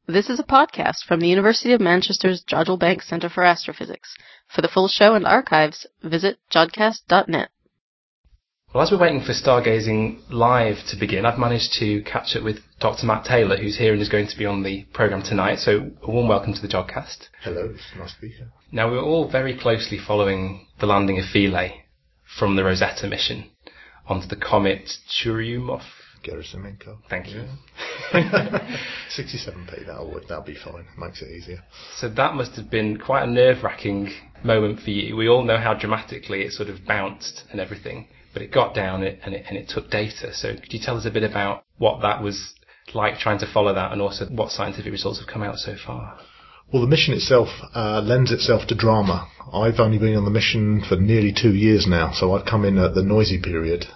This is a podcast from the University of Manchester's Jodrell Bank Centre for Astrophysics. For the full show and archives, visit jodcast.net. Well, as we're waiting for Stargazing Live to begin, I've managed to catch up with Dr. Matt Taylor, who's here and is going to be on the programme tonight. So a warm welcome to the Jodcast. Hello, it's nice to be here. Now, we're all very closely following the landing of Philae from the Rosetta mission onto the comet Churyumov-Gerasimenko. Thank you. Yeah. 67p, that'll be fine. Makes it easier. So that must have been quite a nerve-wracking moment for you. We all know how dramatically it sort of bounced and everything, but it got down and it took data. So could you tell us a bit about what that was like, trying to follow that, and also what scientific results have come out so far? Well, the mission itself lends itself to drama. I've only been on the mission for nearly 2 years now, so I've come in at the noisy period.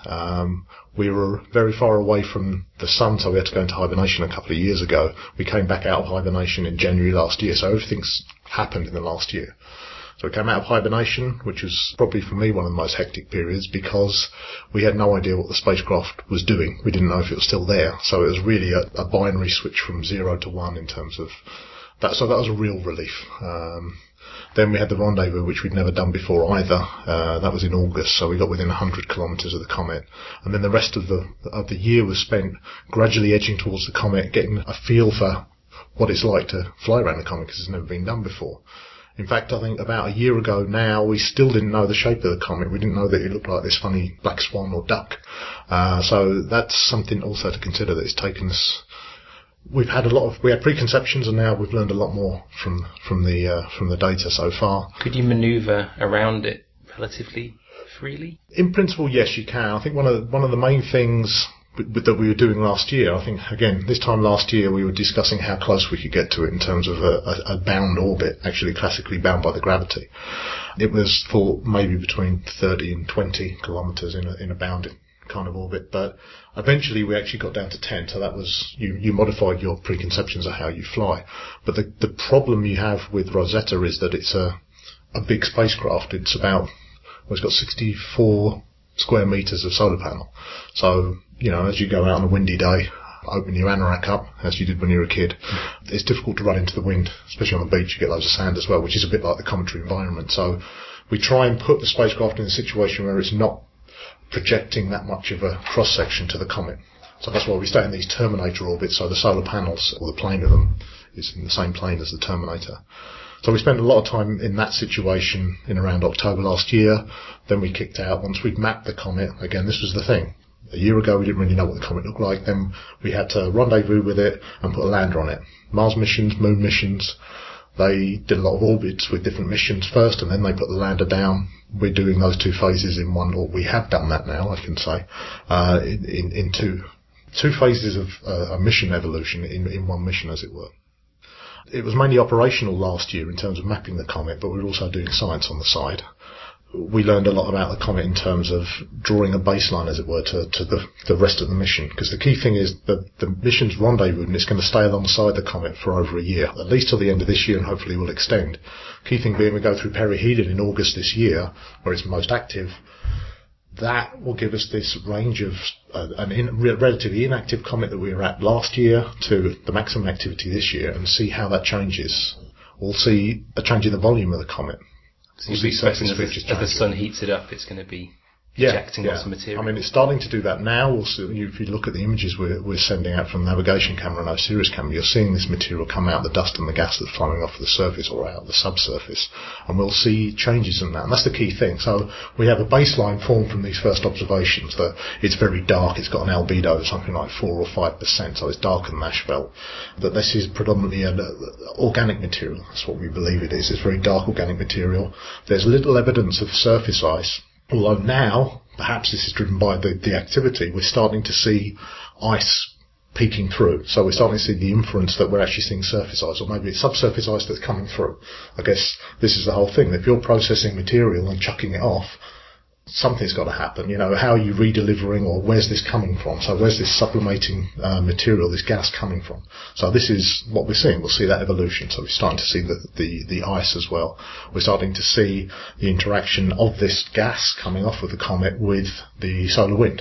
We were very far away from the sun, so we had to go into hibernation a couple of years ago. We came back out of hibernation in January last year, so everything's happened in the last year. So we came out of hibernation, which was probably for me one of the most hectic periods, because we had no idea what the spacecraft was doing. We didn't know if it was still there, so it was really a binary switch from 0 to 1 in terms of that. So that was a real relief. Then we had the rendezvous, which we'd never done before either. That was in August, so we got within 100 kilometres of the comet. And then the rest of the year was spent gradually edging towards the comet, getting a feel for what it's like to fly around the comet, because it's never been done before. In fact, I think about a year ago now, we still didn't know the shape of the comet. We didn't know that it looked like this funny black swan or duck. So that's something also to consider, that it's taken us. We had preconceptions, and now we've learned a lot more from the data so far. Could you manoeuvre around it relatively freely? In principle, yes, you can. I think one of the main things that we were doing last year, I think, again, this time last year, we were discussing how close we could get to it in terms of a bound orbit, actually classically bound by the gravity. It was thought maybe between 30 and 20 kilometres in a bounded kind of orbit, but eventually we actually got down to 10, so that was, you modified your preconceptions of how you fly. But the problem you have with Rosetta is that it's a big spacecraft. It's it's got 64 square metres of solar panel. So, as you go out on a windy day, open your anorak up, as you did when you were a kid, it's difficult to run into the wind, especially on the beach. You get loads of sand as well, which is a bit like the cometary environment. So we try and put the spacecraft in a situation where it's not projecting that much of a cross-section to the comet. So that's why we stay in these terminator orbits, so the solar panels, or the plane of them, is in the same plane as the terminator. So we spent a lot of time in that situation in around October last year. Then we kicked out once we'd mapped the comet. Again, this was the thing. A year ago, we didn't really know what the comet looked like. Then we had to rendezvous with it and put a lander on it. Mars missions, moon missions, they did a lot of orbits with different missions first, and then they put the lander down. We're doing those two phases in one, or we have done that now, I can say, in two phases of a mission evolution in one mission, as it were. It was mainly operational last year in terms of mapping the comet, but we were also doing science on the side. We learned a lot about the comet in terms of drawing a baseline, as it were, to the rest of the mission. Because the key thing is that the mission's rendezvous, and it's going to stay alongside the comet for over a year, at least till the end of this year, and hopefully will extend. Key thing being, we go through perihelion in August this year, where it's most active. That will give us this range of relatively inactive comet that we were at last year to the maximum activity this year, and see how that changes. We'll see a change in the volume of the comet. So you'll be expecting as the sun heats it up, it's going to be ejecting lots of material. I mean, it's starting to do that now. Also, if you look at the images we're sending out from the navigation camera and OSIRIS camera, you're seeing this material come out, the dust and the gas that's flowing off the surface or out the subsurface, and we'll see changes in that. And that's the key thing. So we have a baseline formed from these first observations that it's very dark. It's got an albedo of something like 4 or 5%, so it's darker than asphalt. That this is predominantly an organic material. That's what we believe it is. It's very dark organic material. There's little evidence of surface ice. Although now, perhaps this is driven by the activity, we're starting to see ice peeking through. So we're starting to see the inference that we're actually seeing surface ice, or maybe it's subsurface ice that's coming through. I guess this is the whole thing. If you're processing material and chucking it off, something's got to happen. How are you redelivering, or where's this coming from? So where's this sublimating material, this gas coming from? So this is what we're seeing. We'll see that evolution. So we're starting to see the ice as well. We're starting to see the interaction of this gas coming off of the comet with the solar wind.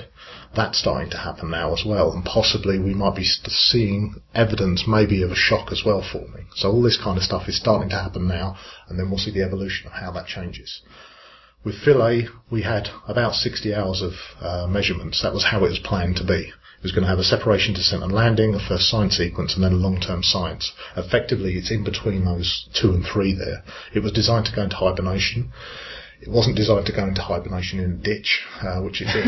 That's starting to happen now as well, and possibly we might be seeing evidence maybe of a shock as well forming. So all this kind of stuff is starting to happen now, and then we'll see the evolution of how that changes. With Philae, we had about 60 hours of measurements. That was how it was planned to be. It was going to have a separation, descent and landing, a first science sequence, and then a long-term science. Effectively, it's in between those 2 and 3 there. It was designed to go into hibernation. It wasn't designed to go into hibernation in a ditch, which it's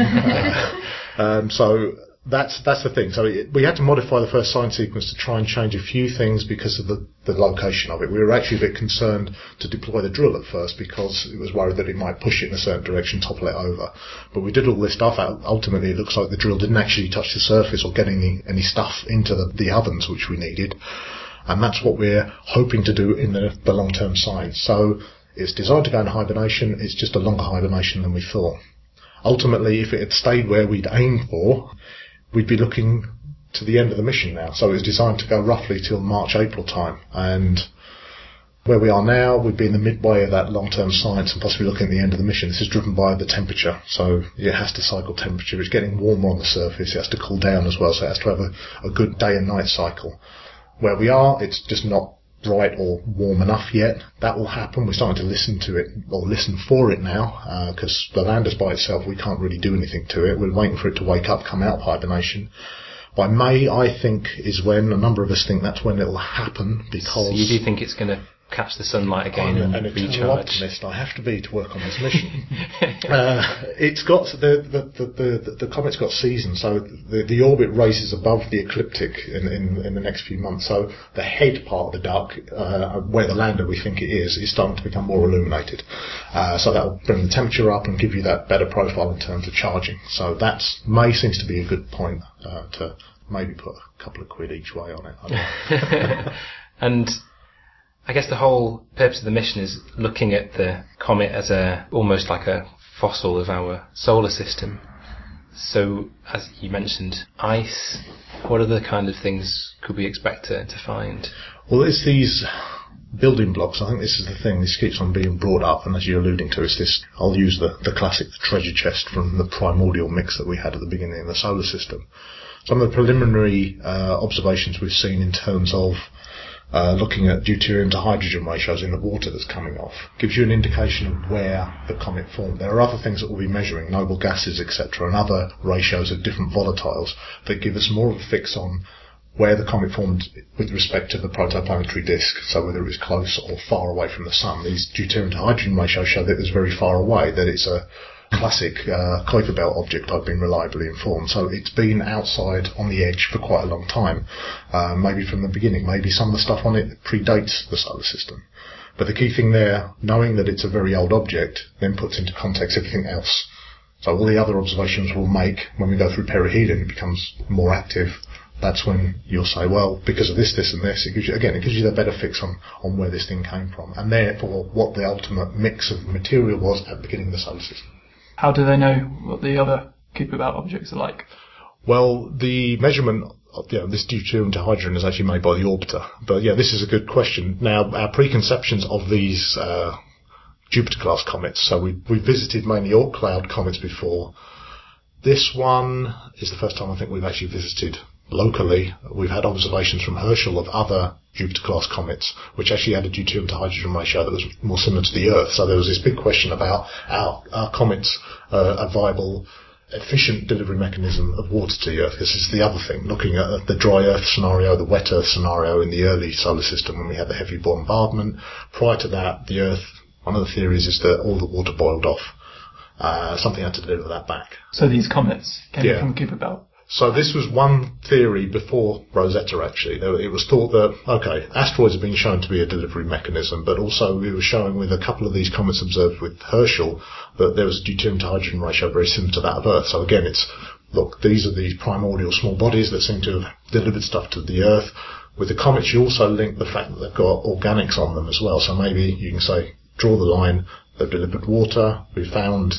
in. So that's the thing. So we had to modify the first science sequence to try and change a few things because of the location of it. We were actually a bit concerned to deploy the drill at first because it was worried that it might push it in a certain direction, topple it over. But we did all this stuff out. Ultimately, it looks like the drill didn't actually touch the surface or get any stuff into the ovens which we needed. And that's what we're hoping to do in the long-term science. So it's designed to go in hibernation. It's just a longer hibernation than we thought. Ultimately, if it had stayed where we'd aimed for, we'd be looking to the end of the mission now. So it was designed to go roughly till March, April time. And where we are now, we'd be in the midway of that long-term science and possibly looking at the end of the mission. This is driven by the temperature. So it has to cycle temperature. It's getting warmer on the surface. It has to cool down as well. So it has to have a good day and night cycle. Where we are, it's just not bright or warm enough yet. That will happen. We're starting to listen to it, or listen for it now, because the landers by itself, we can't really do anything to it. We're waiting for it to wake up, come out of hibernation. By May, I think, is when, a number of us think that's when it will happen, because... So you do think it's going to catch the sunlight again and recharge? I'm an eternal optimist. I have to be to work on this mission. It's got the comet's got seasons, so the orbit races above the ecliptic in the next few months. So the head part of the duck, where the lander we think it is starting to become more illuminated. So that will bring the temperature up and give you that better profile in terms of charging. So May seems to be a good point to maybe put a couple of quid each way on it. And I guess the whole purpose of the mission is looking at the comet as almost like a fossil of our solar system. So, as you mentioned, ice. What other kind of things could we expect to find? Well, it's these building blocks. I think this is the thing. This keeps on being brought up, and as you're alluding to, it's this. I'll use the classic treasure chest from the primordial mix that we had at the beginning of the solar system. Some of the preliminary observations we've seen in terms of looking at deuterium to hydrogen ratios in the water that's coming off gives you an indication of where the comet formed. There are other things that we'll be measuring, noble gases, etc., and other ratios of different volatiles that give us more of a fix on where the comet formed with respect to the protoplanetary disk, so whether it was close or far away from the sun. These deuterium to hydrogen ratios show that it was very far away, that it's a classic Kuiper belt object, I've been reliably informed. So it's been outside on the edge for quite a long time, maybe from the beginning. Maybe some of the stuff on it predates the solar system. But the key thing there, knowing that it's a very old object, then puts into context everything else. So all the other observations we'll make when we go through perihelion, it becomes more active. That's when you'll say, well, because of this, and this, it gives you that better fix on where this thing came from, and therefore what the ultimate mix of material was at the beginning of the solar system. How do they know what the other Kuiper belt objects are like? Well, the measurement of this deuterium to hydrogen is actually made by the orbiter. But this is a good question. Now, our preconceptions of these Jupiter-class comets, so we visited mainly Oort cloud comets before. This one is the first time I think we've actually visited locally. We've had observations from Herschel of other Jupiter-class comets, which actually had a deuterium to hydrogen ratio that was more similar to the Earth. So there was this big question about our comets a viable, efficient delivery mechanism of water to the Earth. This is the other thing, looking at the dry Earth scenario, the wet Earth scenario in the early solar system when we had the heavy bombardment. Prior to that, the Earth, one of the theories is that all the water boiled off. Something had to deliver that back. So these comets came from the Kuiper belt? So this was one theory before Rosetta, actually. It was thought that, asteroids have been shown to be a delivery mechanism, but also we were showing with a couple of these comets observed with Herschel that there was a deuterium to hydrogen ratio very similar to that of Earth. So again, these are these primordial small bodies that seem to have delivered stuff to the Earth. With the comets, you also link the fact that they've got organics on them as well. So maybe you can say, draw the line, they've delivered water. We found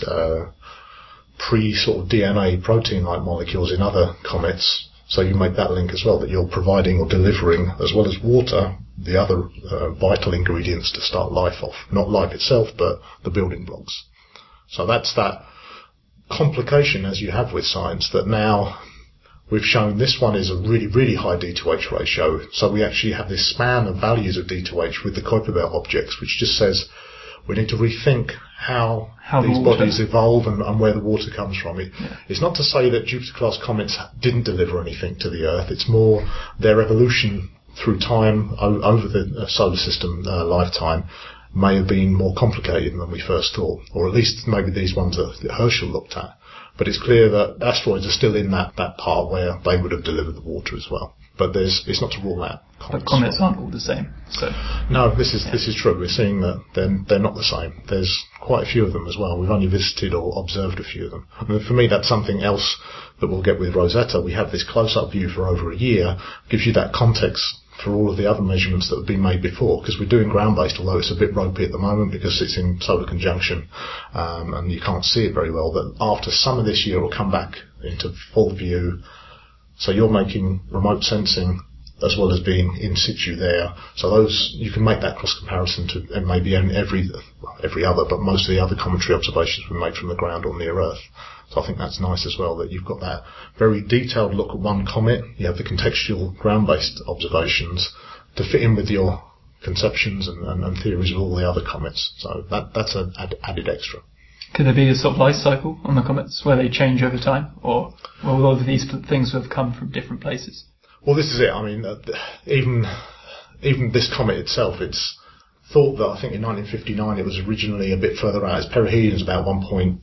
pre-sort of DNA protein-like molecules in other comets, so you make that link as well, that you're providing or delivering, as well as water, the other vital ingredients to start life off. Not life itself, but the building blocks. So that's that complication, as you have with science, that now we've shown this one is a really, really high D2H ratio. So we actually have this span of values of D2H with the Kuiper Belt objects, which just says we need to rethink how these bodies evolve and where the water comes from. It's not to say that Jupiter-class comets didn't deliver anything to the Earth. It's more their evolution through time over the solar system lifetime may have been more complicated than we first thought, or at least maybe these ones that Herschel looked at. But it's clear that asteroids are still in that part where they would have delivered the water as well. But it's not to rule out comets. But comets aren't all the same. So no, this is true. We're seeing that they're not the same. There's quite a few of them as well. We've only visited or observed a few of them. I mean, for me, that's something else that we'll get with Rosetta. We have this close-up view for over a year. Gives you that context for all of the other measurements that have been made before, because we're doing ground-based, although it's a bit ropey at the moment because it's in solar conjunction and you can't see it very well. But after summer this year, it'll come back into full view. So you're making remote sensing as well as being in situ there. So those, you can make that cross comparison to and maybe every other, but most of the other cometary observations were made from the ground or near Earth. So I think that's nice as well, that you've got that very detailed look at one comet. You have the contextual ground-based observations to fit in with your conceptions and theories of all the other comets. So that's an added extra. Could there be a sort of life cycle on the comets where they change over time, or will all of these things have come from different places? Well, this is it. I mean, even this comet itself, it's thought that I think in 1959 it was originally a bit further out. Its perihelion is about 1.2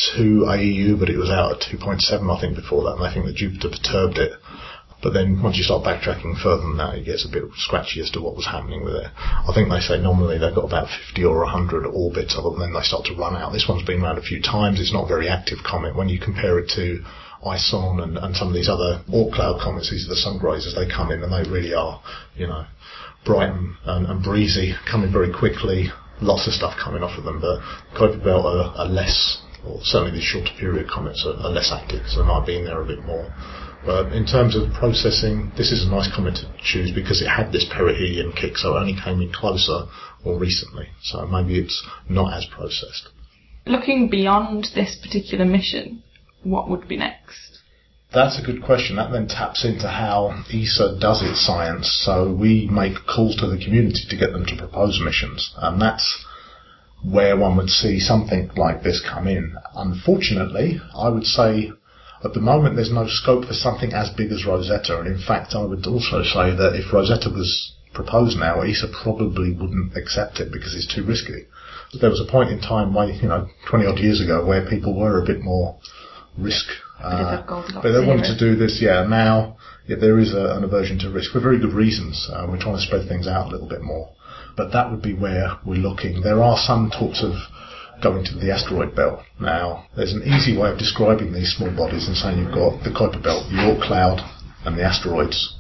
AEU, but it was out at 2.7 I think before that, and I think that Jupiter perturbed it. But then once you start backtracking further than that, it gets a bit scratchy as to what was happening with it. I think they say normally they've got about 50 or 100 orbits of it, and then they start to run out. This one's been around a few times. It's not a very active comet. When you compare it to Ison and some of these other Oort cloud comets, these are the sun grazers, they come in and they really are, bright and breezy, coming very quickly, lots of stuff coming off of them. But Kuiper Belt are less, or certainly these shorter period comets are less active, so they might be in there a bit more. But in terms of processing, this is a nice comet to choose because it had this perihelion kick, so it only came in closer more recently. So maybe it's not as processed. Looking beyond this particular mission, what would be next? That's a good question. That then taps into how ESA does its science. So we make calls to the community to get them to propose missions. And that's where one would see something like this come in. Unfortunately, I would say at the moment there's no scope for something as big as Rosetta. And in fact, I would also say that if Rosetta was proposed now, ESA probably wouldn't accept it because it's too risky. There was a point in time, 20 odd years ago, where people were a bit more risk. But they wanted to do this, now there is an aversion to risk for very good reasons. We're trying to spread things out a little bit more. But that would be where we're looking. There are some talks of going to the asteroid belt. Now, there's an easy way of describing these small bodies and saying you've got the Kuiper Belt, the Oort cloud, and the asteroids.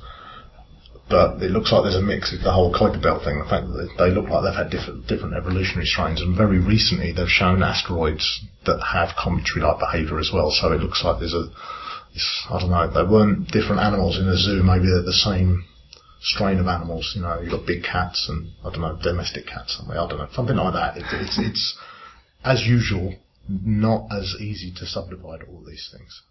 But it looks like there's a mix of the whole Kuiper Belt thing. The fact that they look like they've had different evolutionary strains, and very recently they've shown asteroids that have cometary-like behaviour as well. So it looks like there's I don't know, they weren't different animals in a zoo. Maybe they're the same strain of animals. You've got big cats and, I don't know, domestic cats. I don't know, something like that. It's as usual, not as easy to subdivide all these things.